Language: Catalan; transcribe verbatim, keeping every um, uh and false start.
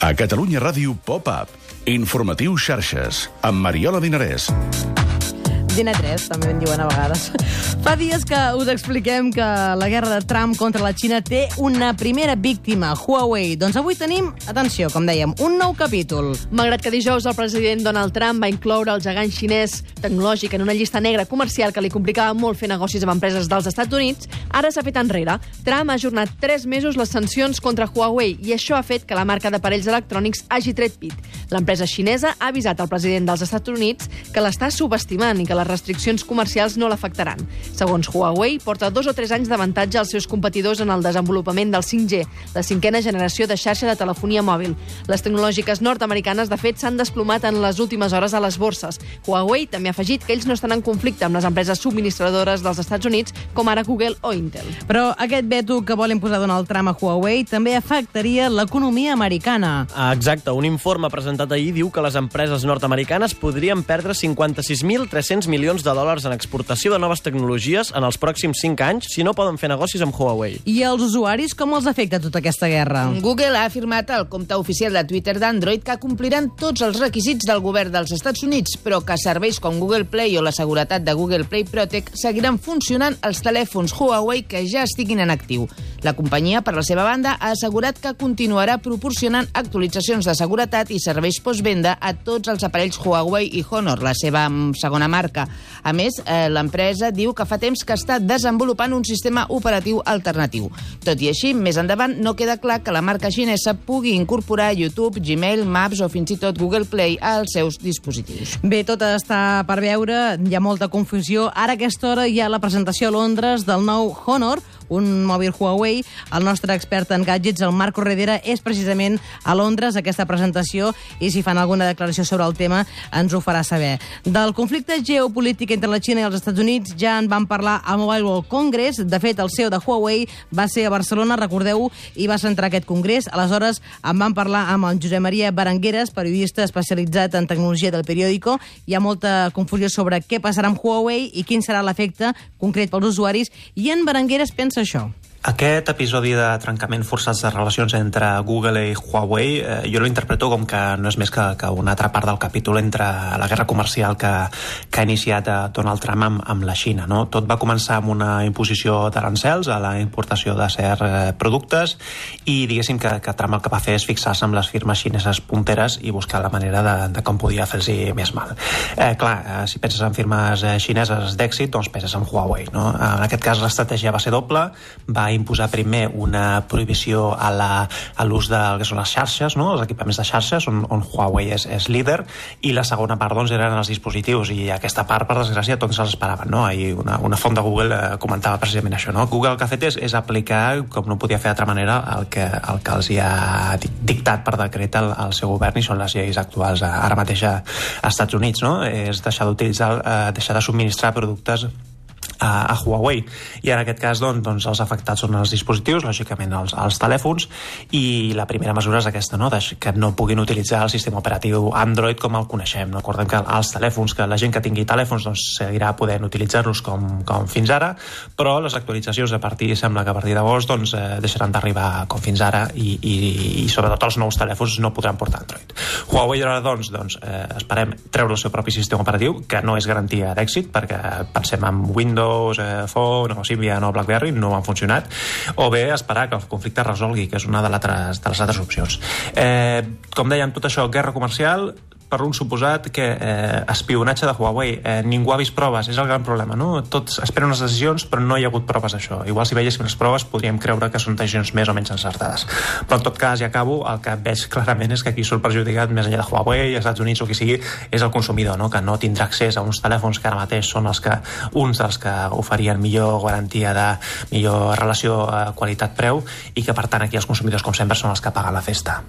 A Catalunya Ràdio Pop-Up. Informatiu Xarxes, amb Mariola Dinarès. Dina tres, també en diuen a vegades. Fa dies que us expliquem que la guerra de Trump contra la Xina té una primera víctima, Huawei. Doncs avui tenim, atenció, com dèiem, un nou capítol. Malgrat que dijous el president Donald Trump va incloure el gegant xinès tecnològic en una llista negra comercial que li complicava molt fer negocis amb empreses dels Estats Units, ara s'ha fet enrere. Trump ha ajornat tres mesos les sancions contra Huawei i això ha fet que la marca d'aparells electrònics hagi tret pit. L'empresa xinesa ha avisat al president dels Estats Units que l'està subestimant i que les restriccions comercials no l'afectaran. Segons Huawei, porta dos o tres anys d'avantatge als seus competidors en el desenvolupament del cinc G, la cinquena generació de xarxa de telefonia mòbil. Les tecnològiques nord-americanes, de fet, s'han desplomat en les últimes hores a les borses. Huawei també ha afegit que ells no estan en conflicte amb les empreses subministradores dels Estats Units, com ara Google o Intel. Però aquest veto que vol imposar Donald Trump a Huawei també afectaria l'economia americana. Exacte, un informe presentat ahir diu que les empreses nord-americanes podrien perdre cinquanta-sis mil tres-cents milions de dòlars en exportació de noves tecnologies en els pròxims cinc anys si no poden fer negocis amb Huawei. I els usuaris, com els afecta tota aquesta guerra? Google ha afirmat al compte oficial de Twitter d'Android que compliran tots els requisits del govern dels Estats Units, però que serveis com Google Play o la seguretat de Google Play Protect seguiran funcionant als telèfons Huawei que ja estiguin en actiu. La companyia, per la seva banda, ha assegurat que continuarà proporcionant actualitzacions de seguretat i serveis postvenda a tots els aparells Huawei i Honor, la seva segona marca. A més, eh, l'empresa diu que fa temps que està desenvolupant un sistema operatiu alternatiu. Tot i així, més endavant no queda clar que la marca xinesa pugui incorporar YouTube, Gmail, Maps o fins i tot Google Play als seus dispositius. Bé, tot està per veure, hi ha molta confusió. Ara a aquesta hora hi ha la presentació a Londres del nou Honor, un mòbil Huawei. El nostre expert en gadgets, el Marco Redera, és precisament a Londres aquesta presentació i si fan alguna declaració sobre el tema ens ho farà saber. Del conflicte geopolític entre la Xina i els Estats Units ja en van parlar al Mobile World Congress. De fet, el C E O de Huawei va ser a Barcelona, recordeu-ho, i va centrar aquest congrés. Aleshores, en van parlar amb el Josep Maria Berengueres, periodista especialitzat en tecnologia del Periódico. Hi ha molta confusió sobre què passarà amb Huawei i quin serà l'efecte concret pels usuaris. I en Berengueres pensa això. Aquest episodi de trencament forçats de relacions entre Google i Huawei eh, jo l'interpreto com que no és més que, que una altra part del capítol entre la guerra comercial que, que ha iniciat eh, Donald Trump amb, amb la Xina. No? Tot va començar amb una imposició d'arancels a la importació de certs eh, productes i diguéssim que, que Trump el que va fer és fixar-se amb les firmes xineses punteres i buscar la manera de, de com podia fer-los més mal. Eh, clar, eh, si penses en firmes eh, xineses d'èxit, doncs penses en Huawei. No? En aquest cas l'estratègia va ser doble, va imposar primer una prohibició a l'ús del que són les xarxes, no? Els equipaments de xarxes, on, on Huawei és, és líder, i la segona part doncs, eren els dispositius, i aquesta part, per desgràcia, tots se'ls esperaven. No? I una, una font de Google eh, comentava precisament això. No? Google el que ha fet és, és aplicar, com no podia fer d'altra manera, el que, el que els hi ha dictat per decret el, el seu govern, i són les lleis actuals ara mateix a Estats Units. No? És deixar d'utilitzar, eh, deixar de subministrar productes a Huawei, i en aquest cas doncs, doncs els afectats són els dispositius, lògicament els, els telèfons, i la primera mesura és aquesta, no? Que no puguin utilitzar el sistema operatiu Android com el coneixem. Recordem que els telèfons, que la gent que tingui telèfons doncs, seguirà podent utilitzar-los com, com fins ara, però les actualitzacions a partir, sembla que a partir d'agost doncs, eh, deixaran d'arribar com fins ara, i, i, i sobretot els nous telèfons no podran portar Android. Huawei ara doncs, doncs eh, esperem treure el seu propi sistema operatiu, que no és garantia d'èxit, perquè pensem en Windows, Eh, Phone o Symbian o BlackBerry, no han funcionat, o bé esperar que el conflicte es resolgui, que és una de, de les altres opcions. Eh, com dèiem, tot això, guerra comercial, per un suposat que eh, espionatge de Huawei. Eh, ningú ha vist proves, és el gran problema, no? Tots esperen unes decisions, però no hi ha hagut proves d'això. Igual si veiéssim les proves podríem creure que són decisions més o menys encertades. Però en tot cas, i acabo, el que veig clarament és que aquí surt perjudicat, més enllà de Huawei, Estats Units o qui sigui, és el consumidor, no? Que no tindrà accés a uns telèfons que ara mateix són els que, uns dels que oferien millor garantia de millor relació eh, qualitat-preu, i que per tant aquí els consumidors, com sempre, són els que paguen la festa.